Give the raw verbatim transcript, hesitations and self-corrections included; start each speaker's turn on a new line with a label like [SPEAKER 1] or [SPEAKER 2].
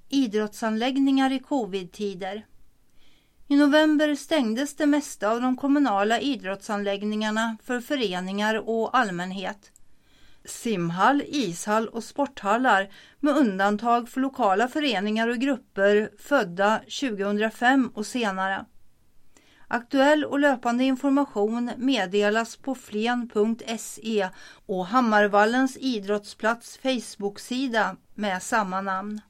[SPEAKER 1] idrottsanläggningar i covid-tider. I november stängdes det mesta av de kommunala idrottsanläggningarna för föreningar och allmänhet. Simhall, ishall och sporthallar med undantag för lokala föreningar och grupper födda tjugohundrafem och senare. Aktuell och löpande information meddelas på flen punkt se och Hammarvallens idrottsplats Facebook-sida med samma namn.